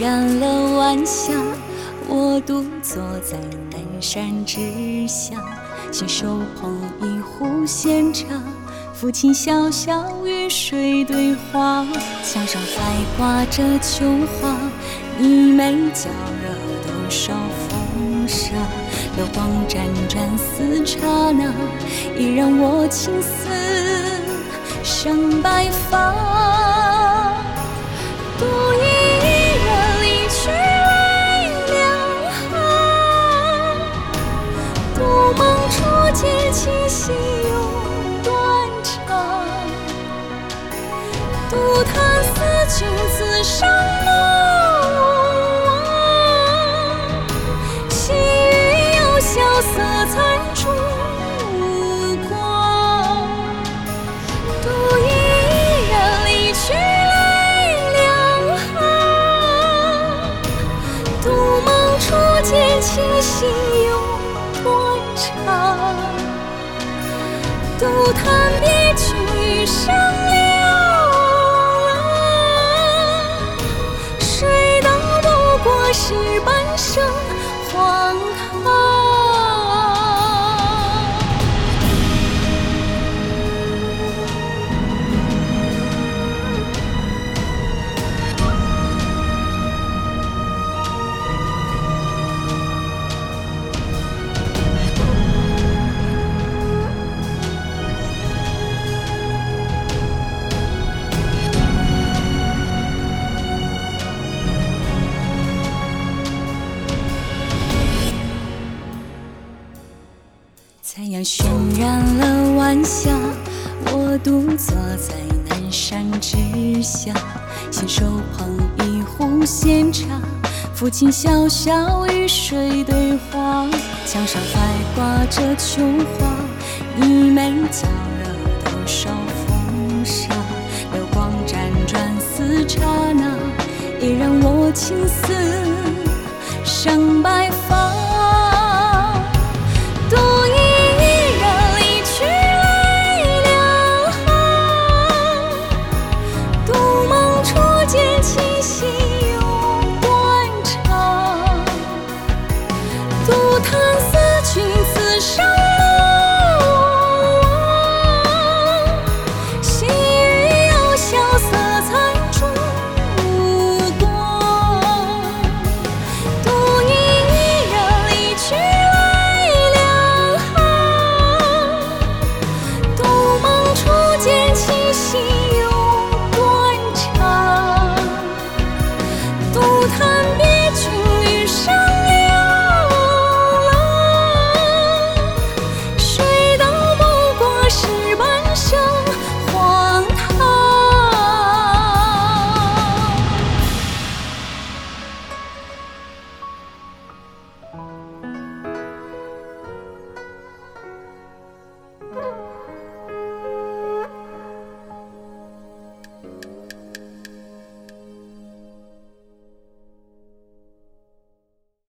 染了晚霞，我独坐在南山之下，携手捧一壶闲茶，抚琴小小与水对话，墙上还挂着秋花，你眉角惹多少风沙，流光辗转似刹那，已让我青丝上白发。独一人离去泪两行，独梦初见清溪永断肠，独叹思君此生莫忘，细雨又萧瑟残烛光。独一人离去泪两行，独梦初见清溪永断肠，独叹别去余生流浪，谁道不过是半生荒唐。残阳渲染了晚霞，我独坐在南山之下，携手捧一壶闲茶，抚琴小小与水对话，墙上还挂着秋花，你眉角惹多少风沙，流光辗转似刹那，也让我青丝上白发。独一人离去泪两行，独梦初见清溪永断肠，独叹思君此生